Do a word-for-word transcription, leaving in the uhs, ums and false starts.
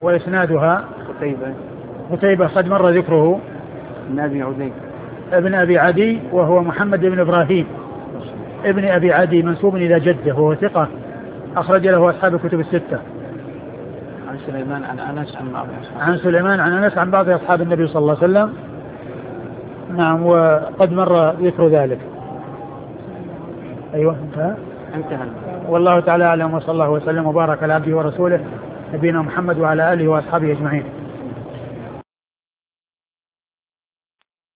وإسنادها قتيبة قتيبة قد مر ذكره. ابن أبي عدي ابن أبي عدي وهو محمد بن إبراهيم ابن أبي عدي منسوب إلى جده وهو ثقة أخرج له أصحاب الكتب الستة. عن سليمان عن أنس عن بعض أصحاب عن سليمان عن أنس عن بعض أصحاب النبي صلى الله عليه وسلم. نعم وقد مر ذكر ذلك. أيوة انتهى انتهى. والله تعالى أعلم وصلى الله وسلم وبارك على عبده ورسوله نبينا محمد وعلى آله وأصحابه أجمعين.